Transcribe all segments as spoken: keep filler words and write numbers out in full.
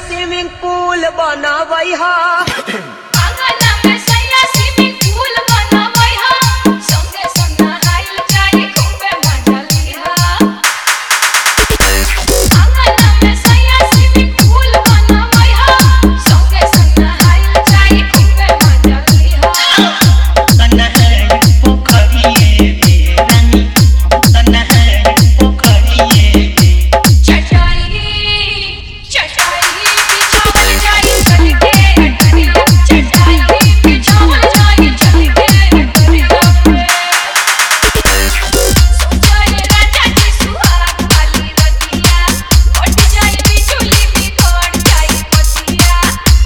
swimming पूल बनावई हा आंगन में सैया स्विमिंग पूल बनावई हा संगे संग नहाइल जाई खूबे मजा लिहा आंगन में सैया स्विमिंग पूल बनावई हा संगे संग नहाइल जाई खूबे मजा लिहा तन्हाई पोखरिए बेरानी तन्हाई पोखरिए चटाई चटाई बिछावल जाई चल के अटरिया चटाई बिछावल जाई चल के अटरिया सोचाए राजा जी सुहाग वाली रतिया उठ जाई बिजुली बिगड़ जाई पतिया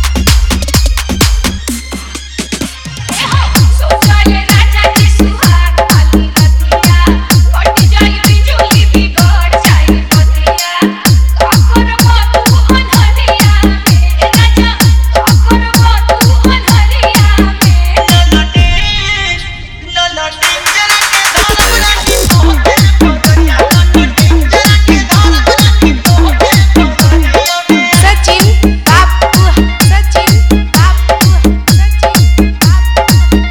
सोचाए राजा जी सुहाग वाली रतिया उठ जाई बिजुली बिगड़ जाई पतिया काकर तू अनहरिया में राजा काकर तू अनहरिया में ललटे ललटे जरा के धारा बनाती पोते पोतरिया ललटे जरा के धारा बनाती पोते पोतरिया में सचिन बापू सचिन बापू सचिन बापू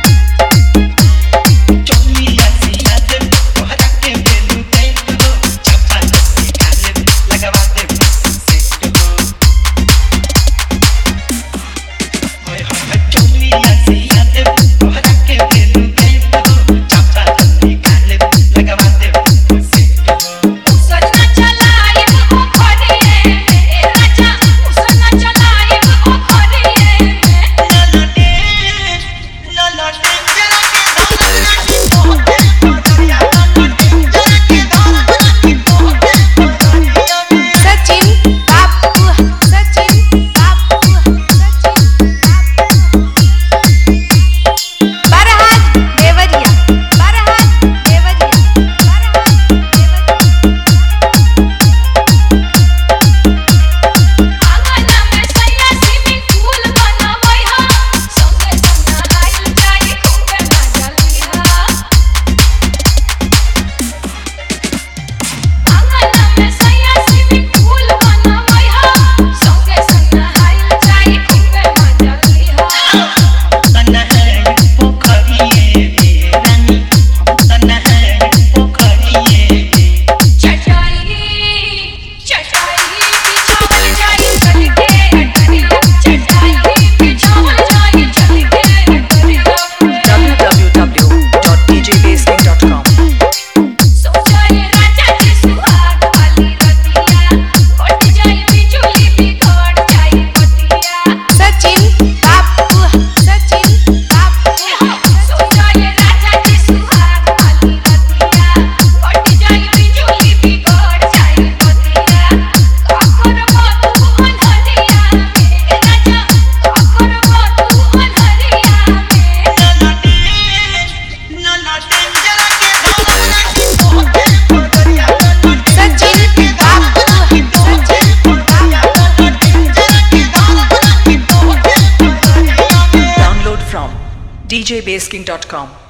चोलिया सिया दे तोहरा के बेलू पे तो चपा निकाले लगवा दे सेट हो ओए होए चोलिया सिया दे तोहरा के बेलू पे तो चपा निकाले लगवा दे सेट हो उसना चलाइब ओ खड़िए में राजा उसना चलाइब ओ खड़िए में ललटे ललटे जरा के धारा बनाती पोते पोतरिया ललटे जरा के धारा बनाती पोते पोतरिया में सचिन बापू सचिन बापू सचिन बापू बरहाट देवरिया बरहाट देवरिया बरहाट देवरिया आंगन में सैया स्विमिंग पूल बनावई हा संगे संग नहाइल जाई खूबे मजा लिहा आंगन में सैया स्विमिंग पूल बनावई हा संगे संग नहाइल जाई खूबे मजा लिहा तन्हाई पोखरिए बेरानी तन्हाई पोखरिए चटाई चटाई बिछावल जाई चल के अटरिया चटाई बिछावल जाई चल के अटरिया w w w dot d j basking dot com सोचाए राजा जी सुहाग वाली रतिया उठ जाई बिजुली बिगड़ जाई पतिया सचिन बापू सचिन बापू सोचाए राजा जी सुहाग वाली रतिया उठ जाई बिजुली बिगड़ जाई पतिया काकर तू अनहरिया में राजा काकर तू अनहरिया में ललटे ललटे जरा के धारा बनाती पोते पोतरिया ललटे सचिन बापू सचिन पोतरिया ललटे जरा के धारा बनाती पोते पोतरिया में download from d j basking dot com